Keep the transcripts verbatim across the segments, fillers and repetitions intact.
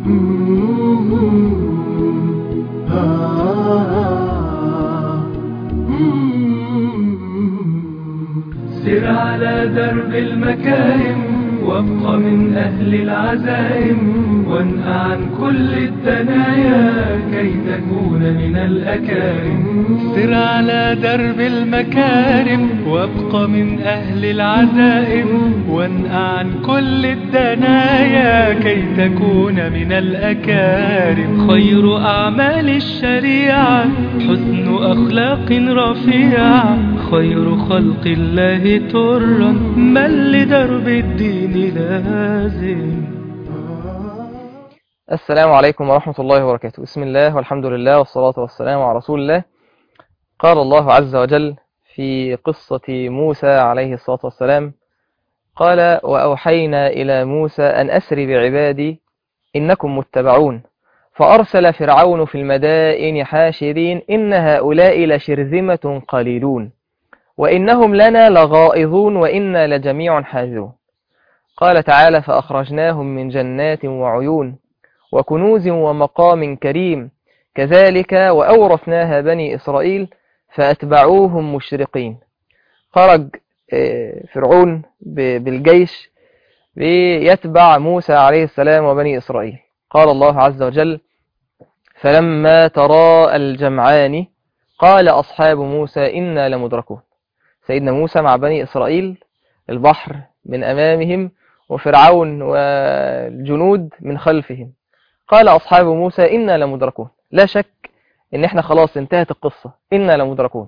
سر على درب المكارم وابق من أهل العزائم وانأ عن كل الدنايا كي تكون من الأكارم. سر على درب المكارم وابق من أهل العزائم وانأ عن كل الدنايا كي تكون من الأكارم. خير أعمال الشريعة حسن أخلاق رفيعة خير خلق الله ترا من لدرب الدين لازم. السلام عليكم ورحمة الله وبركاته. بسم الله والحمد لله والصلاة والسلام على رسول الله. قال الله عز وجل في قصة موسى عليه الصلاة والسلام قال: وأوحينا إلى موسى أن أسر بعبادي إنكم متبعون فأرسل فرعون في المدائن حاشرين إن هؤلاء لشرذمة قليلون وإنهم لنا لغائظون وإنا لجميع حاذرون. قال تعالى: فأخرجناهم من جنات وعيون وكنوز ومقام كريم كذلك وأورثناها بني إسرائيل فأتبعوهم مشرقين. خرج فرعون بالجيش ليتبع موسى عليه السلام وبني إسرائيل. قال الله عز وجل: فلما تراءى الجمعان قال أصحاب موسى إنا لمدركون. سيدنا موسى مع بني إسرائيل، البحر من أمامهم وفرعون والجنود من خلفهم. قال أصحاب موسى إنا لمدركون. لا شك إن إحنا خلاص انتهت القصة، إنا لمدركون.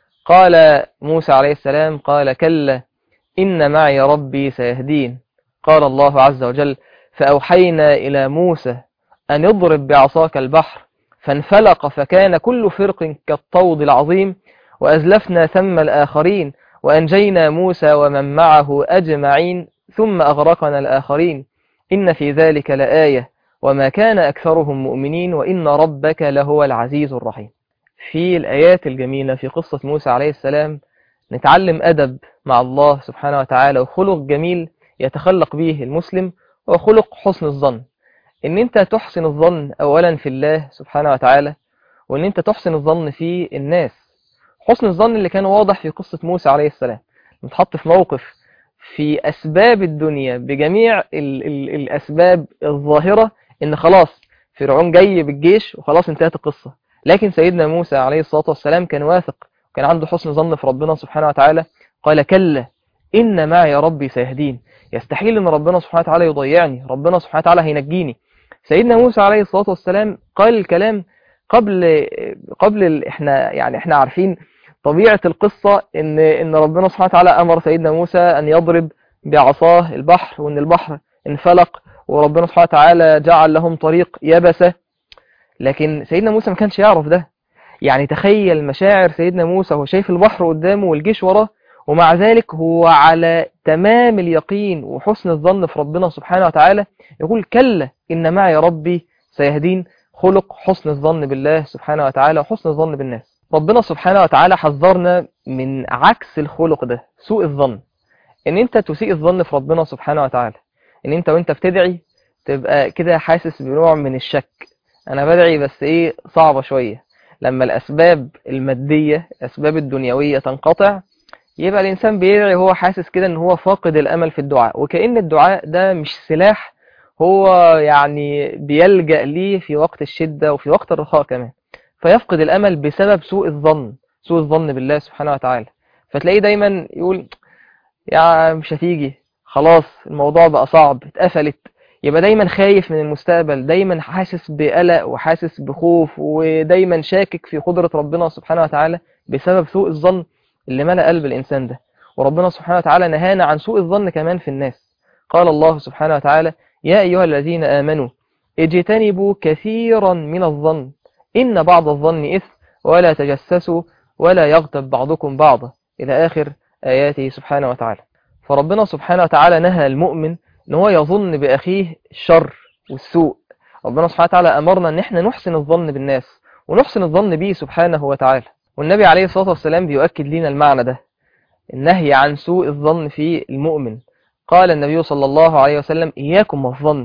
قال موسى عليه السلام: قال كلا إن معي ربي سيهدين. قال الله عز وجل: فأوحينا إلى موسى أن يضرب بعصاك البحر فانفلق فكان كل فرق كالطود العظيم وأزلفنا ثم الآخرين وأنجينا موسى ومن معه أجمعين ثم أغرقنا الآخرين إن في ذلك لآية وما كان أكثرهم مؤمنين وإن ربك لهو العزيز الرحيم. في الآيات الجميلة في قصة موسى عليه السلام نتعلم أدب مع الله سبحانه وتعالى وخلق جميل يتخلق به المسلم وخلق حسن الظن. إن أنت تحسن الظن أولا في الله سبحانه وتعالى، وإن أنت تحسن الظن في الناس. حسن الظن اللي كان واضح في قصة موسى عليه السلام، متحط في موقف في أسباب الدنيا بجميع ال ال الأسباب الظاهرة إن خلاص فرعون جاي بالجيش وخلاص انتهت القصة، لكن سيدنا موسى عليه الصلاة والسلام كان واثق وكان عنده حسن ظن في ربنا سبحانه وتعالى. قال كلا إن معي ربي سيهدين. يستحيل إن ربنا سبحانه وتعالى يضيعني، ربنا سبحانه وتعالى هينجيني. سيدنا موسى عليه الصلاة والسلام قال الكلام قبل قبل ال... احنا يعني احنا عارفين طبيعة القصة ان ان ربنا سبحانه وتعالى امر سيدنا موسى ان يضرب بعصاه البحر وان البحر انفلق وربنا سبحانه وتعالى جعل لهم طريق يبسة. لكن سيدنا موسى ما كانش يعرف ده. يعني تخيل مشاعر سيدنا موسى وهو شايف البحر قدامه والجيش وراه، ومع ذلك هو على تمام اليقين وحسن الظن في ربنا سبحانه وتعالى يقول كلا إن معي ربي سيهدين. خلق حسن الظن بالله سبحانه وتعالى وحسن الظن بالناس. ربنا سبحانه وتعالى حذرنا من عكس الخلق ده، سوء الظن. ان انت تسيء الظن في ربنا سبحانه وتعالى، ان انت وانت بتدعي تبقى كده حاسس بنوع من الشك. انا بدعي بس ايه صعبة شوية. لما الاسباب المادية الاسباب الدنيوية تنقطع يبقى الانسان بيدعي وهو حاسس كده ان هو فاقد الامل في الدعاء، وكأن الدعاء ده مش سلاح هو يعني بيلجأ ليه في وقت الشدة وفي وقت الرخاء كمان، فيفقد الأمل بسبب سوء الظن سوء الظن بالله سبحانه وتعالى. فتلاقيه دايما يقول يا مش هتيجي، خلاص الموضوع بقى صعب، اتقفلت. يبقى دايما خايف من المستقبل، دايما حاسس بقلق وحاسس بخوف ودايما شاكك في قدرة ربنا سبحانه وتعالى بسبب سوء الظن اللي ملأ قلب الإنسان ده. وربنا سبحانه وتعالى نهانا عن سوء الظن كمان في الناس. قال الله سبحانه وتعالى: يا أيها الذين آمنوا اجتنبوا كثيرا من الظن إن بعض الظن إثم ولا تجسسوا ولا يغتب بعضكم بعضا، إلى آخر آياته سبحانه وتعالى. فربنا سبحانه وتعالى نهى المؤمن إن هو يظن بأخيه الشر والسوء. ربنا سبحانه وتعالى أمرنا إن احنا نحسن الظن بالناس ونحسن الظن به سبحانه وتعالى. والنبي عليه الصلاة والسلام بيؤكد لنا المعنى ده، النهي عن سوء الظن في المؤمن. قال النبي صلى الله عليه وسلم: إياكم والظن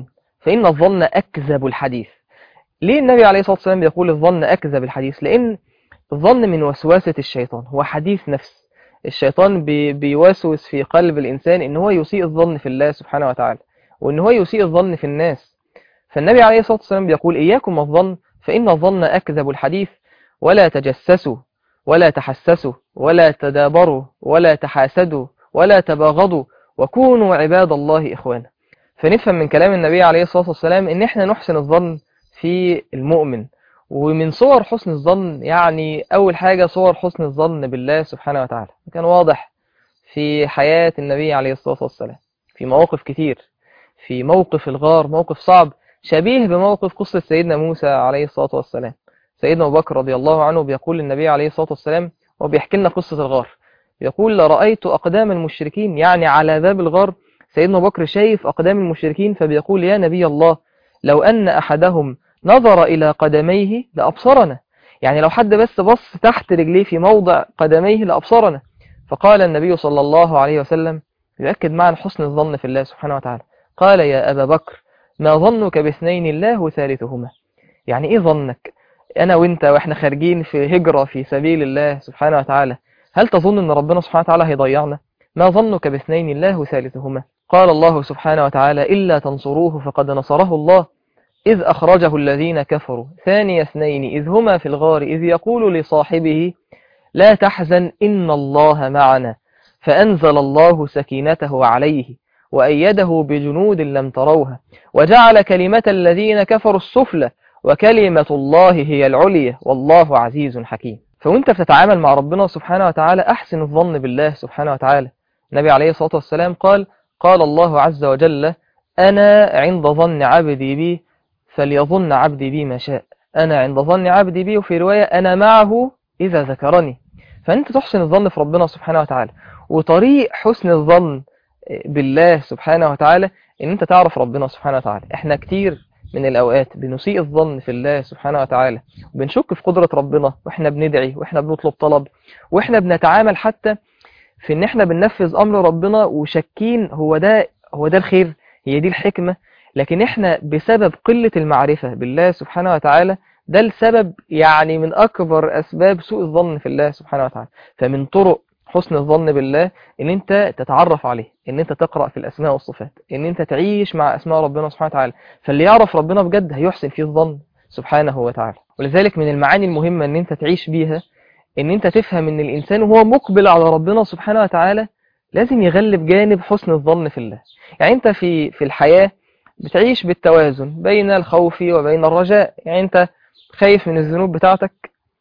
فإن الظن أكذب الحديث. ليه النبي عليه الصلاة والسلام بيقول الظن أكذب الحديث؟ لأن الظن من وسوسة الشيطان، هو حديث نفس. الشيطان بي بيوسوس في قلب الإنسان إن هو يسيء الظن في الله سبحانه وتعالى، وإن هو يسيء الظن في الناس. فالنبي عليه الصلاة والسلام بيقول إياكم الظن فإن الظن أكذب الحديث، ولا تجسسوا ولا تحسسوا ولا تدابروا ولا تحاسدوا ولا تباغضوا وكونوا عباد الله إخوانا. فنفهم من كلام النبي عليه الصلاة والسلام إن إحنا نحسن الظن في المؤمن. ومن صور حسن الظن يعني أول حاجة صور حسن الظن بالله سبحانه وتعالى، كان واضح في حياة النبي عليه الصلاة والسلام في مواقف كتير. في موقف الغار، موقف صعب شبيه بموقف قصة سيدنا موسى عليه الصلاة والسلام. سيدنا أبو بكر رضي الله عنه بيقول للنبي عليه الصلاة والسلام وبيحكي لنا قصة الغار، يقول رأيت أقدام المشركين، يعني على باب الغار سيدنا أبو بكر شايف أقدام المشركين، فبيقول يا نبي الله لو أن أحدهم نظر إلى قدميه لأبصرنا، يعني لو حد بس بص تحت رجليه في موضع قدميه لأبصرنا. فقال النبي صلى الله عليه وسلم يؤكد معنا حسن الظن في الله سبحانه وتعالى، قال يا أبا بكر ما ظنك باثنين الله ثالثهما. يعني إيه ظنك أنا وإنت وإحنا خارجين في هجرة في سبيل الله سبحانه وتعالى، هل تظن أن ربنا سبحانه وتعالى هيضيعنا؟ ما ظنك باثنين الله ثالثهما. قال الله سبحانه وتعالى إلا تنصروه فقد نصره الله إذ أخرجه الذين كفروا ثاني اثنين إذ هما في الغار إذ يقول لصاحبه لا تحزن إن الله معنا فأنزل الله سكينته عليه وأيده بجنود لم تروها وجعل كلمة الذين كفروا السفلى وكلمة الله هي العليا والله عزيز حكيم. فوانت بتتعامل مع ربنا سبحانه وتعالى أحسن الظن بالله سبحانه وتعالى. النبي عليه الصلاة والسلام قال قال الله عز وجل أنا عند ظن عبدي بي فليظن عبدي بي ما شاء. أنا عند ظن عبدي بي، وفي رواية أنا معه إذا ذكرني. فأنت تحسن الظن في ربنا سبحانه وتعالى. وطريق حسن الظن بالله سبحانه وتعالى إن أنت تعرف ربنا سبحانه وتعالى. إحنا كتير من الأوقات بنسيء الظن في الله سبحانه وتعالى، وبنشك في قدرة ربنا وإحنا بندعي وإحنا بنطلب طلب وإحنا بنتعامل حتى في إن إحنا بننفذ أمر ربنا وشكين هو ده هو ده الخير، هي دي الحكمة. لكن إحنا بسبب قلة المعرفة بالله سبحانه وتعالى ده السبب يعني من أكبر أسباب سوء الظن في الله سبحانه وتعالى. فمن طرق حسن الظن بالله ان انت تتعرف عليه، ان انت تقرأ في الاسماء والصفات، ان انت تعيش مع اسماء ربنا سبحانه وتعالى. فاللي يعرف ربنا بجد هيحسن فيه الظن سبحانه وتعالى. ولذلك من المعاني المهمة ان انت تعيش بيها ان انت تفهم ان الانسان وهو مقبل على ربنا سبحانه وتعالى لازم يغلب جانب حسن الظن في الله. يعني انت في في الحياة بتعيش بالتوازن بين الخوف وبين الرجاء. يعني انت خايف من الذنوب بتاعتك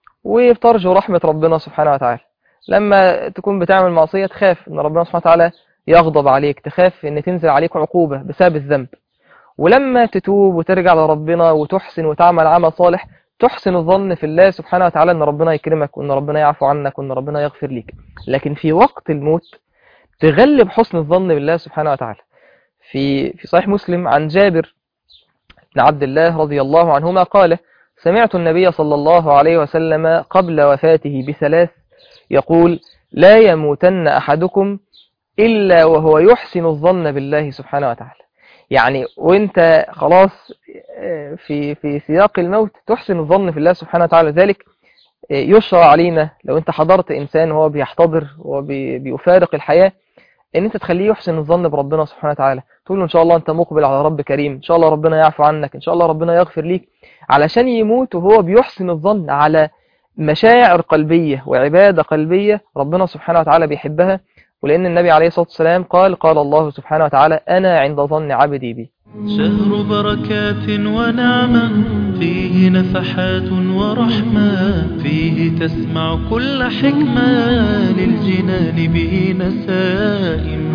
وبترجو رحمة ربنا سبحانه وتعالى. لما تكون بتعمل معصية تخاف ان ربنا سبحانه وتعالى يغضب عليك، تخاف ان تنزل عليك عقوبة بسبب الذنب. ولما تتوب وترجع لربنا وتحسن وتعمل عمل صالح تحسن الظن في الله سبحانه وتعالى ان ربنا يكرمك وان ربنا يعفو عنك وان ربنا يغفر لك. لكن في وقت الموت تغلب حسن الظن بالله سبحانه وتعالى. في في صحيح مسلم عن جابر بن عبد الله رضي الله عنهما قال سمعت النبي صلى الله عليه وسلم قبل وفاته بثلاث يقول لا يموتن أحدكم إلا وهو يحسن الظن بالله سبحانه وتعالى. يعني وانت خلاص في في سياق الموت تحسن الظن في الله سبحانه وتعالى. ذلك يشرع علينا لو انت حضرت إنسان وهو بيحتضر وبيفارق الحياة ان انت تخليه يحسن الظن بربنا سبحانه وتعالى، تقول له ان شاء الله انت مقبل على رب كريم، ان شاء الله ربنا يعفو عنك، ان شاء الله ربنا يغفر ليك، علشان يموت وهو بيحسن الظن على مشاعر قلبية وعبادة قلبية ربنا سبحانه وتعالى بيحبها. ولأن النبي عليه الصلاة والسلام قال قال الله سبحانه وتعالى أنا عند ظن عبدي بي. شهر بركات ونعمة فيه نفحات ورحمة فيه تسمع كل حكمة للجنان به نسائم.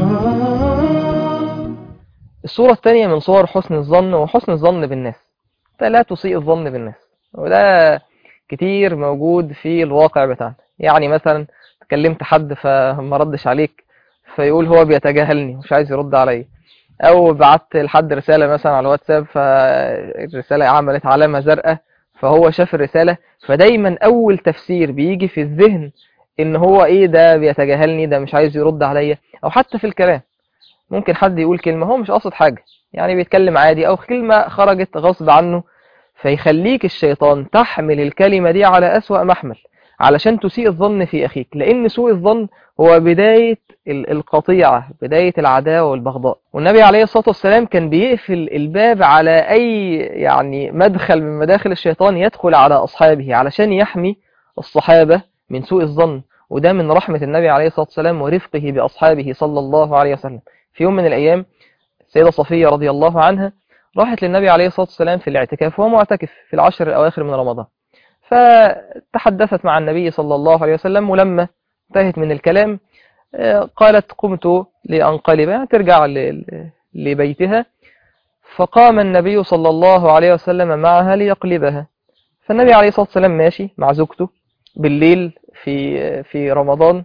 الصورة الثانية من صور حسن الظن وحسن الظن بالناس. لا تسيء الظن بالناس، وده كتير موجود في الواقع بتاعنا. يعني مثلا تكلمت حد فما ردش عليك فيقول هو بيتجاهلني مش عايز يرد علي، او بعت لحد رسالة مثلا على الواتساب فالرسالة عملت علامة زرقاء فهو شاف الرسالة، فدايما اول تفسير بيجي في الذهن ان هو ايه ده بيتجاهلني، ده مش عايز يرد عليا. او حتى في الكلام ممكن حد يقول كلمة هو مش قاصد حاجة، يعني بيتكلم عادي أو كلمة خرجت غصب عنه، فيخليك الشيطان تحمل الكلمة دي على أسوأ محمل علشان تسيء الظن في أخيك، لأن سوء الظن هو بداية القطيعة، بداية العداوة والبغضاء. والنبي عليه الصلاة والسلام كان بيقفل الباب على أي يعني مدخل من مداخل الشيطان يدخل على أصحابه علشان يحمي الصحابة من سوء الظن. وده من رحمة النبي عليه الصلاة والسلام ورفقه بأصحابه صلى الله عليه وسلم. في يوم من الأيام السيدة صفية رضي الله عنها راحت للنبي عليه الصلاة والسلام في الاعتكاف وهو معتكف في العشر الأواخر من رمضان، فتحدثت مع النبي صلى الله عليه وسلم، ولما انتهت من الكلام قالت قمت لأنقلب ترجع لبيتها، فقام النبي صلى الله عليه وسلم معها ليقلبها. فالنبي عليه الصلاة والسلام ماشي مع زوجته بالليل في في رمضان،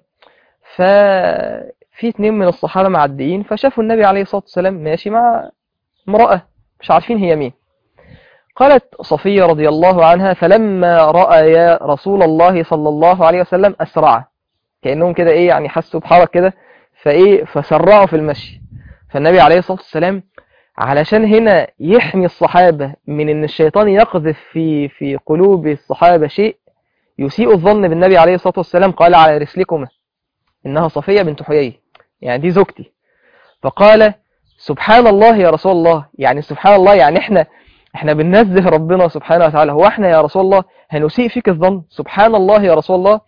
ففي اتنين من الصحابة معديين فشافوا النبي عليه الصلاة والسلام ماشي مع امرأة مش عارفين هي مين. قالت صفية رضي الله عنها فلما رأى رسول الله صلى الله عليه وسلم أسرع، كأنهم كده إيه يعني حسوا بحركة كده فإيه فسرعوا في المشي. فالنبي عليه الصلاة والسلام علشان هنا يحمي الصحابة من إن الشيطان يقذف في في قلوب الصحابة شيء يسيء الظن بالنبي عليه الصلاة والسلام، قال على رسلكما إنها صفية بنت حيي، يعني دي زوجتي. فقال سبحان الله يا رسول الله، يعني سبحان الله يعني احنا احنا بننزه ربنا سبحانه وتعالى، هو احنا يا رسول الله هنسيء فيك الظن؟ سبحان الله يا رسول الله.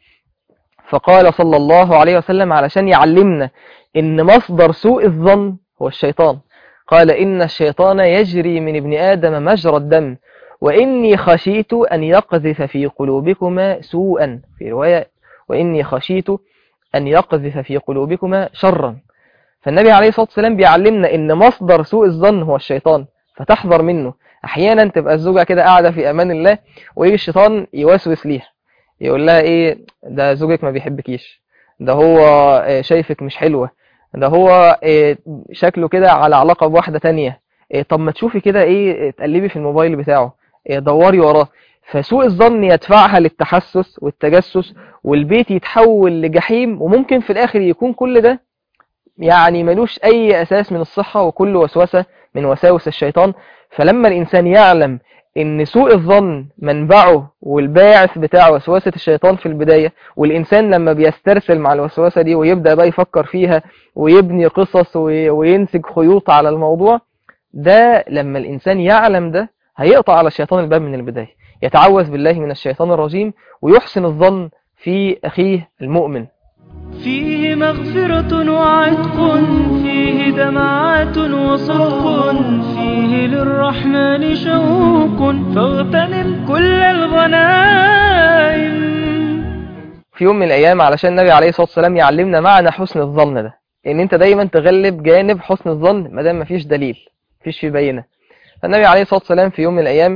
فقال صلى الله عليه وسلم علشان يعلمنا ان مصدر سوء الظن هو الشيطان، قال إن الشيطان يجري من ابن آدم مجرى الدم وإني خشيت أن يقذف في قلوبكما سوءا، في رواية وإني خشيت أن يقذف في قلوبكما شرا. فالنبي عليه الصلاة والسلام بيعلمنا إن مصدر سوء الظن هو الشيطان، فتحذر منه. أحيانا تبقى الزوجة كده قاعدة في أمان الله ويجي الشيطان يوسوس ليها يقول لها إيه ده زوجك ما بيحبكيش، ده هو شايفك مش حلوة، ده هو شكله كده على علاقة بواحدة تانية، طب ما تشوفي كده إيه تقلبي في الموبايل بتاعه، دوري وراه. فسوء الظن يدفعها للتحسس والتجسس والبيت يتحول لجحيم، وممكن في الآخر يكون كل ده يعني ملوش أي أساس من الصحة وكل وسوسة من وساوس الشيطان. فلما الإنسان يعلم إن سوء الظن منبعه والباعث بتاع وسوسة الشيطان في البداية، والإنسان لما بيسترسل مع الوسوسة دي ويبدأ بقى يفكر فيها ويبني قصص وينسج خيوط على الموضوع ده، لما الإنسان يعلم ده هيقطع على الشيطان الباب من البداية، يتعوذ بالله من الشيطان الرجيم ويحسن الظن في أخيه المؤمن. فيه مغفرة وعتق، فيه دمعات وصدق، فيه للرحمن شوق، فاغتنم كل الغنائم. في يوم من الأيام علشان النبي عليه الصلاة والسلام يعلمنا معنى حسن الظن ده، إن أنت دايما تغلب جانب حسن الظن ما دام مفيش دليل مفيش في بينة. فالنبي عليه الصلاة والسلام في يوم من الأيام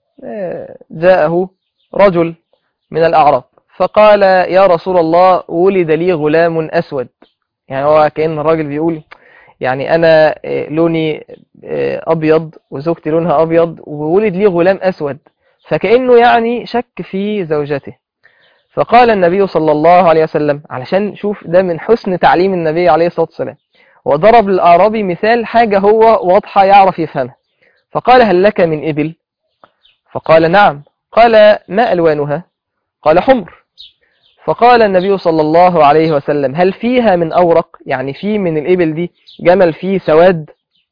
جاءه رجل من الأعراب فقال يا رسول الله ولد لي غلام أسود، يعني هو كأن الراجل بيقول يعني أنا لوني أبيض وزوجتي لونها أبيض وولد لي غلام أسود، فكأنه يعني شك في زوجته. فقال النبي صلى الله عليه وسلم علشان شوف ده من حسن تعليم النبي عليه الصلاة والسلام، وضرب للأعرابي مثال حاجة هو واضحة يعرف يفهمها. فقال هل لك من إبل؟ فقال نعم. قال ما ألوانها؟ قال حمر. فقال النبي صلى الله عليه وسلم هل فيها من أورق؟ يعني في من الإبل دي جمل فيه سواد؟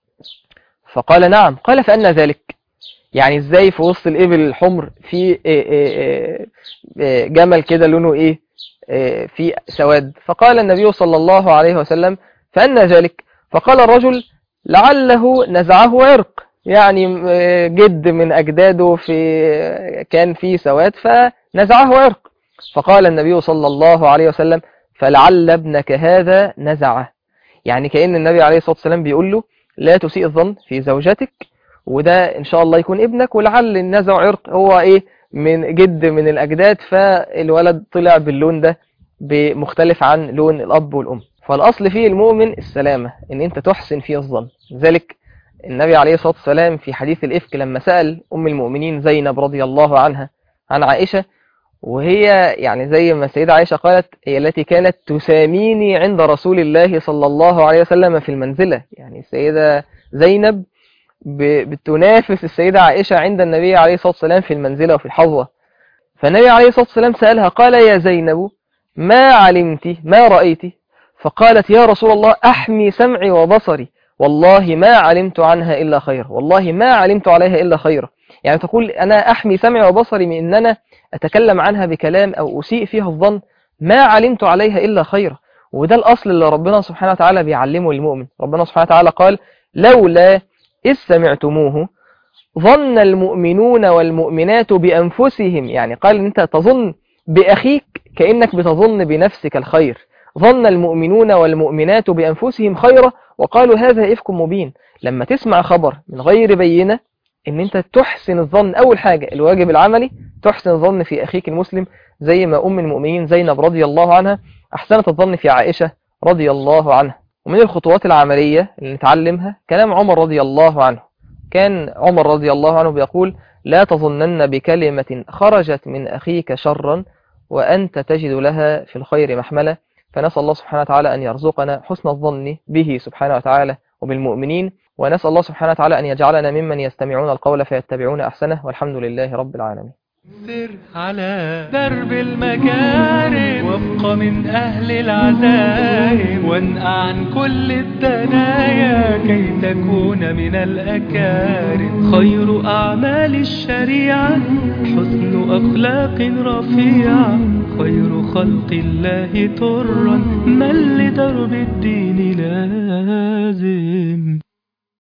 فقال نعم. قال فأنا ذلك؟ يعني ازاي في وسط الإبل الحمر في جمل كده لونه ايه في سواد؟ فقال النبي صلى الله عليه وسلم فأنا ذلك؟ فقال الرجل لعله نزعه عرق، يعني جد من أجداده في كان فيه سواد فنزعه عرق. فقال النبي صلى الله عليه وسلم فلعل ابنك هذا نزعه، يعني كأن النبي عليه الصلاة والسلام بيقول له لا تسيء الظن في زوجتك، وده إن شاء الله يكون ابنك، ولعل النزع عرق هو إيه من جد من الأجداد فالولد طلع باللون ده بمختلف عن لون الأب والأم. فالأصل فيه المؤمن السلامة، إن أنت تحسن فيه الظن. ذلك النبي عليه الصلاة والسلام في حديث الإفك لما سأل أم المؤمنين زينب رضي الله عنها عن عائشة، وهي يعني زي ما السيدة عائشة قالت هي التي كانت تساميني عند رسول الله صلى الله عليه وسلم في المنزلة، يعني السيدة زينب بتنافس السيدة عائشة عند النبي عليه الصلاة والسلام في المنزلة وفي الحظوة. فالنبي عليه الصلاة والسلام سألها قال يا زينب ما علمت ما رأيت؟ فقالت يا رسول الله أحمي سمعي وبصري والله ما علمت عنها إلا خير، والله ما علمت عليها إلا خير. يعني تقول أنا أحمي سمعي وبصري من أن أنا أتكلم عنها بكلام أو أسيء فيها الظن، ما علمت عليها إلا خير. وده الأصل اللي ربنا سبحانه وتعالى بيعلمه المؤمن. ربنا سبحانه وتعالى قال لولا إذ سمعتموه ظن المؤمنون والمؤمنات بأنفسهم، يعني قال أنت تظن بأخيك كأنك بتظن بنفسك الخير. ظن المؤمنون والمؤمنات بأنفسهم خيرا وقالوا هذا إفك مبين. لما تسمع خبر من غير بينة ان انت تحسن الظن، اول حاجة الواجب العملي تحسن الظن في اخيك المسلم، زي ما ام المؤمنين زينب رضي الله عنها احسنت الظن في عائشة رضي الله عنها. ومن الخطوات العملية اللي نتعلمها كلام عمر رضي الله عنه. كان عمر رضي الله عنه بيقول لا تظنن بكلمة خرجت من اخيك شرا وانت تجد لها في الخير محملة. فنسأل الله سبحانه وتعالى أن يرزقنا حسن الظن به سبحانه وتعالى وبالمؤمنين، ونسأل الله سبحانه وتعالى أن يجعلنا ممن يستمعون القول فيتبعون أحسنه، والحمد لله رب العالمين. سر على درب المكارم وابق من أهل العزائم وانقع عن كل الدنايا كي تكون من الأكارم. خير أعمال الشريعة حسن أخلاق رفيعة، خير خلق الله ترا من لدرب الدين لازم.